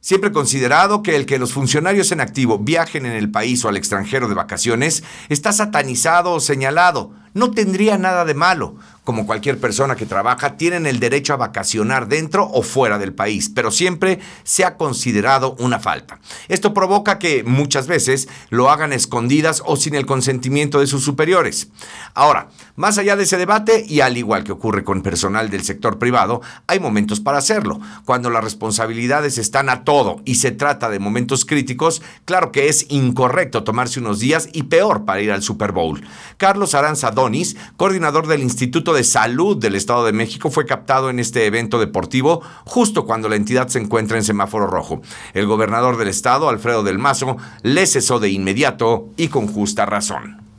Siempre he considerado que el que los funcionarios en activo viajen en el país o al extranjero de vacaciones está satanizado o señalado. No tendría nada de malo. Como cualquier persona que trabaja, tienen el derecho a vacacionar dentro o fuera del país, pero siempre se ha considerado una falta. Esto provoca que muchas veces lo hagan escondidas o sin el consentimiento de sus superiores. Ahora, más allá de ese debate, y al igual que ocurre con personal del sector privado, hay momentos para hacerlo. Cuando las responsabilidades están a todo y se trata de momentos críticos, claro que es incorrecto tomarse unos días y peor para ir al Super Bowl. Carlos Aranza Donis, coordinador del Instituto de Salud del Estado de México, fue captado en este evento deportivo justo cuando la entidad se encuentra en semáforo rojo. El gobernador del estado, Alfredo del Mazo, le cesó de inmediato y con justa razón.